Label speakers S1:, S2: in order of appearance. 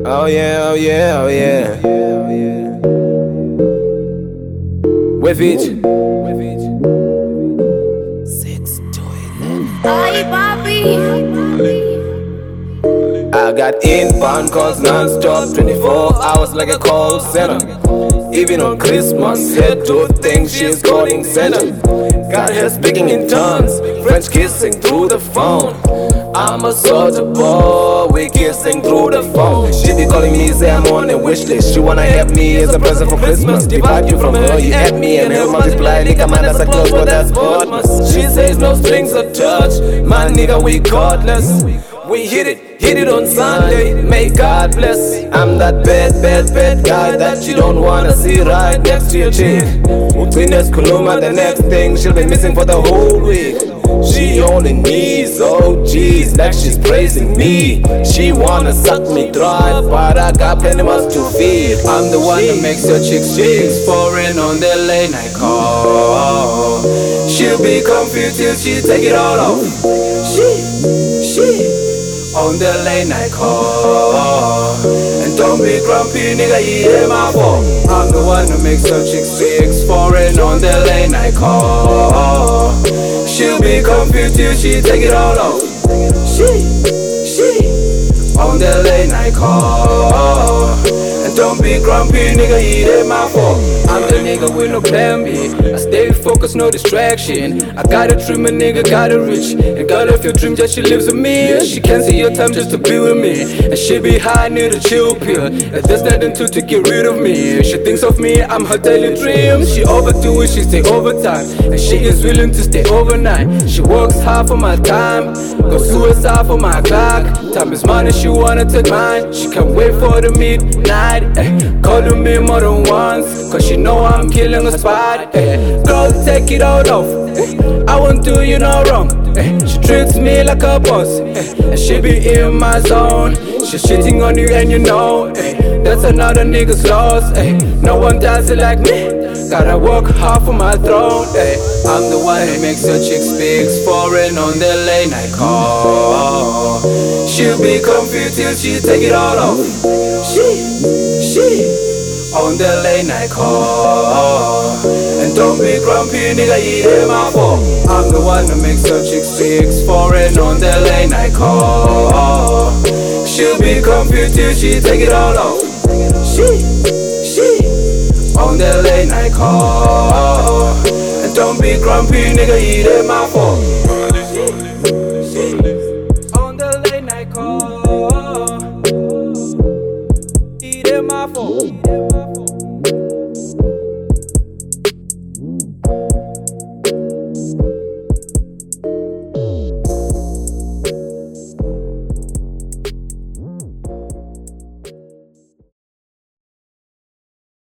S1: Oh yeah, oh yeah, oh yeah. With it. 6 to 11.
S2: Ay, papi.
S1: I got inbound calls non-stop, 24 hours like a call center. Even on Christmas, head to things she's calling center. Got her speaking in tongues, French kissing through the phone. I'm a soldier boy, we kissing through the phone. She be calling me, say I'm on a wish list. She wanna have me as a present for Christmas. Divide you from her, you at me and her multiply. Nigga, man, that's a close, but that's Portmas. She says no strings attached, my nigga, we cordless. We hit it on Sunday, may God bless. I'm that bad guy that you don't wanna see right next to your chick. Utines Kuluma, the next thing she'll be missing for the whole week. She only needs OGs like she's praising me. She wanna suck me dry, but I got plenty much to feed. I'm the one that makes her chicks foreign on their late night call. She'll be confused till she take it all off. She on the late night call. And don't be grumpy, nigga, you hear my fault. I'm the one that makes her chicks foreign on the late night call. She'll be confused till she take it all off. She on the late night call. And don't be grumpy, nigga, it ain't my fault. I'm the nigga with no plan B. I stay focused, no distraction. I got a dream, a nigga got a rich. And girl, if your dream just she lives with me, she can't see your time just to be with me. And she be high, need a chill pill. And there's nothing to get rid of me. She thinks of me, I'm her daily dream. She overdo it, she stay overtime. And she is willing to stay overnight. She works hard for my time, go suicide for my clock. Time is money, she wanna take mine. She can't wait for the midnight. Calling me more than once, cause she know I'm killing a spot. Girl, take it all off, I won't do you no wrong. She treats me like a boss, and she be in my zone. She's cheating on you and you know, that's another nigga's loss. No one does it like me, gotta work hard for my throne. I'm the one who makes her chicks foreign on the late night call. She'll be confused till she take it all off. She on the late night call. And don't be grumpy, nigga, it ain't my fault. I'm the one that makes her chicks foreign on the late night call. She'll be confused till she take it all off. She on the late night call. And don't be grumpy, nigga, it ain't my fault. On the late night call. It ain't my fault.